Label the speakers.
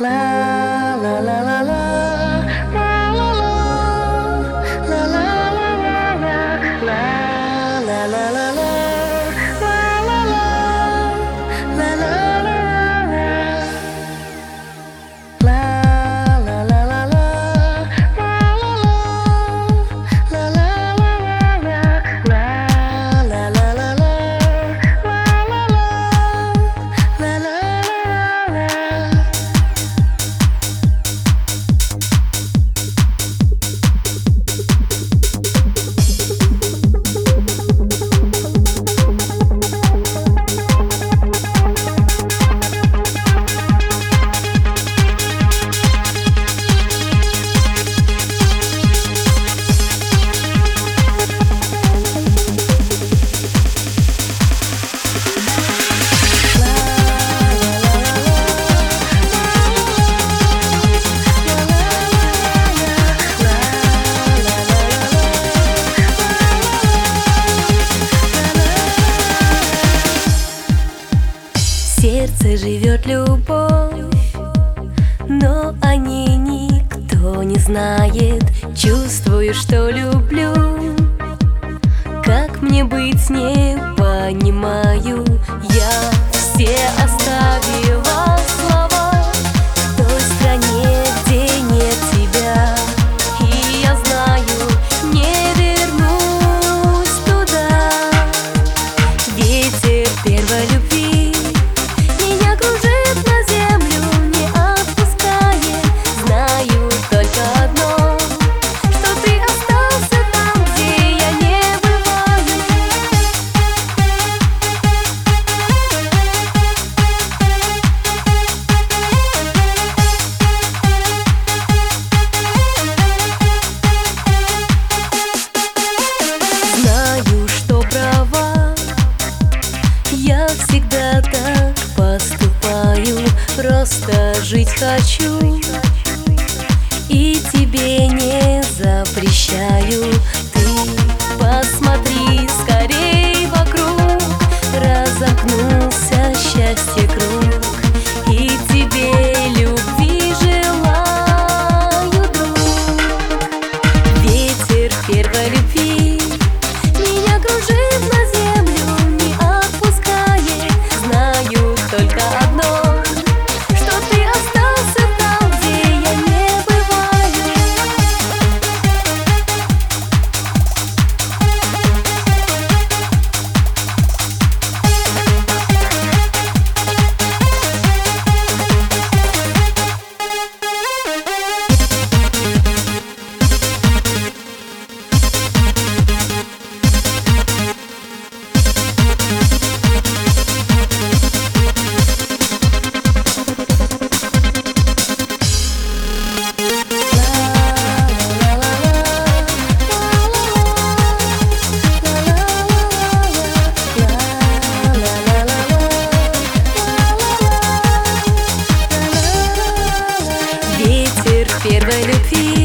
Speaker 1: В сердце живет любовь, но о ней никто не знает. Чувствую, что люблю, как мне быть с ней, понимаю. Я все оставила слова в той стране, где нет тебя. И я знаю, не вернусь туда. Ветер первой любви меня кружит на землю, не отпускает. Знаю только одно, что ты остался там, где я не бываю. Знаю, что права, я всегда так поступаю. Просто жить хочу и тебе не запрещаю. Ты посмотри скорей вокруг, разомкнулся счастье круг, и тебе любви желаю, друг. Ветер первой любви меня кружит на землю, не отпускает. Знаю только одно, что ты остался там, где я не бываю. Ветер первой любви